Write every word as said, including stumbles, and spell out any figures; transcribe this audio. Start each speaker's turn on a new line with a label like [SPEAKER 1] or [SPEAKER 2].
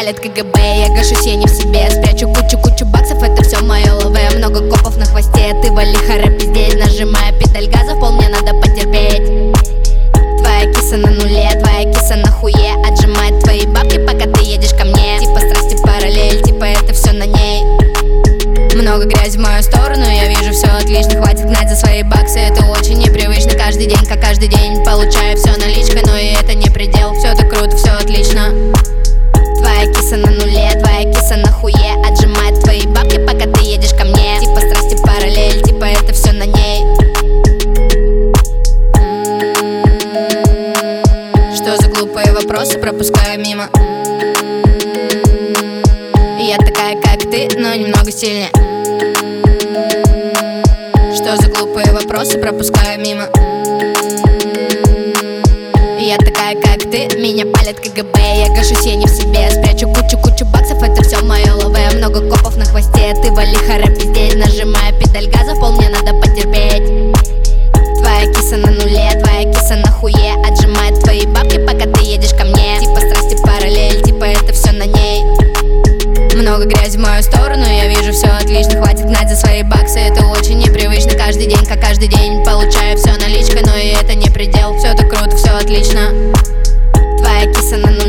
[SPEAKER 1] палит КГБ. Я гашусь, я не в себе, спрячу кучу-кучу баксов, это все мое лаве. Много копов на хвосте, ты вали харе пиздеть. Нажимая педаль газа, в пол мне надо потерпеть. Твоя киса на нуле, твоя киса на хуе. Отжимает твои бабки, пока ты едешь ко мне. Типа страсти параллель, типа это все на ней. Много грязи в мою сторону, я вижу все отлично. Хватит гнать за свои баксы, это очень непривычно. Каждый день, как каждый день, получаю все наличкой, но и это не предел. Все так круто, все отлично. Твоя киса на нуле, твоя киса на хуе. Отжимает твои бабки, пока ты едешь ко мне. Типа страсти параллель, типа это все на ней. Что за глупые вопросы, пропускаю мимо. Я такая, как ты, но немного сильнее. Что за глупые вопросы, пропускаю мимо. Я такая, как ты, меня палит КГБ. Я гашусь, я не в себе, спрячу кучу-кучу баксов, это все мое лаве. Много копов на хвосте, ты вали харе пиздеть. Нажимая педаль газа, в пол мне надо потерпеть. Твоя киса на нуле, твоя киса на хуе. Отжимает твои бабки, пока ты едешь ко мне. Типа страсти параллель, типа это все на ней. Много грязи в мою сторону, я вижу все отлично. Хватит гнать за свои баксы, это очень непривычно. Каждый день, как каждый день, получаю все наличкой, но и это не предел. Все так круто, все отлично. Твоя киса на нуле.